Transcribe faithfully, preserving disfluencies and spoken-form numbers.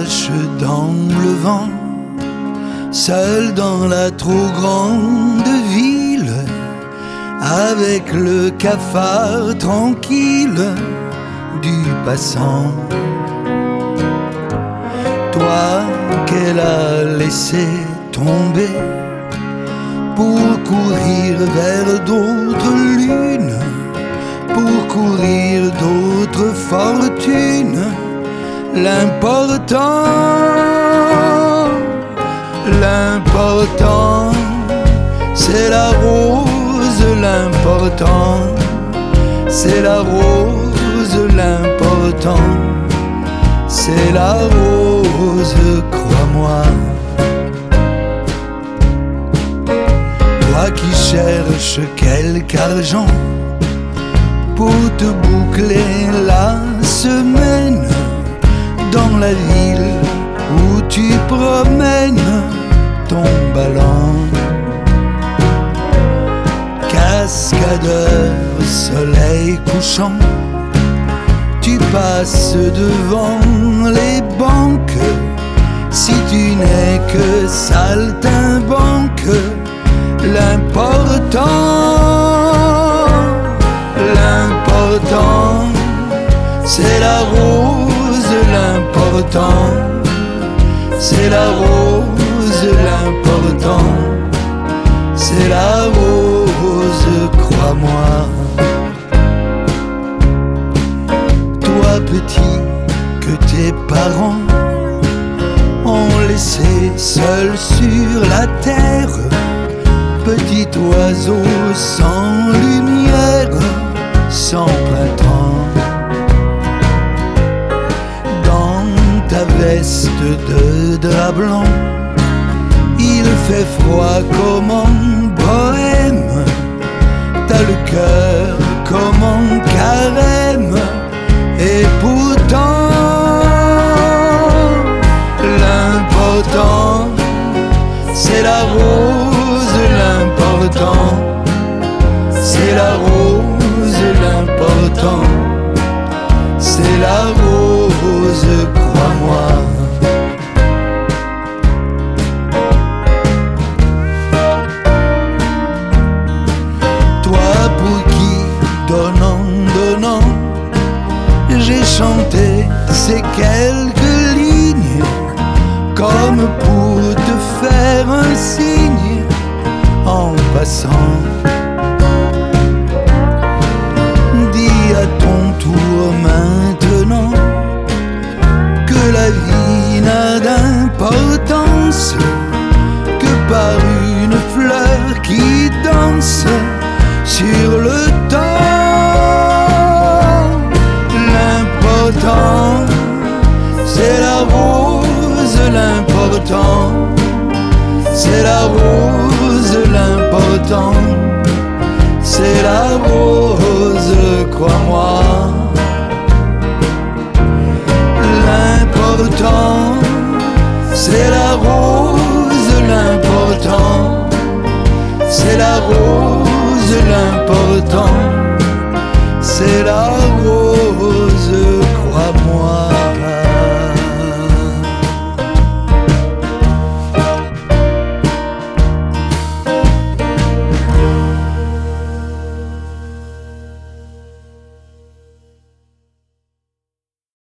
cherche dans le vent, seul dans la trop grande ville, avec le cafard tranquille du passant. Toi qu'elle a laissé tomber pour courir vers d'autres lunes, pour courir d'autres fortunes. L'important, l'important, c'est la rose, l'important, c'est la rose, l'important, c'est la rose, crois-moi. Toi qui cherches quelque argent pour te boucler la semaine, dans la ville où tu promènes ton ballon. Cascadeur, soleil couchant, tu passes devant les banques. Si tu n'es que saltimbanque, l'important, l'important, c'est la rose, l'important, c'est la rose, l'important, c'est la rose, crois-moi. Toi petit que tes parents ont laissé seul sur la terre, petit oiseau sans lumière, sans printemps. Ta veste de drap blanc, il fait froid comme en bohème, t'as le cœur comme en carême, et pourtant l'important, c'est la rose, l'important, c'est la rose, l'important, c'est la rose, crois-moi. Toi pour qui, donnant, donnant, j'ai chanté ces quelques lignes, comme pour te faire un signe en passant. Dis à ton tour maintenant que la vie n'a d'importance que par une fleur qui danse sur le temps. L'important, c'est la rose, l'important, c'est la rose, l'important, c'est la rose, crois-moi. L'important, c'est la rose, l'important, c'est la rose, l'important, c'est la rose.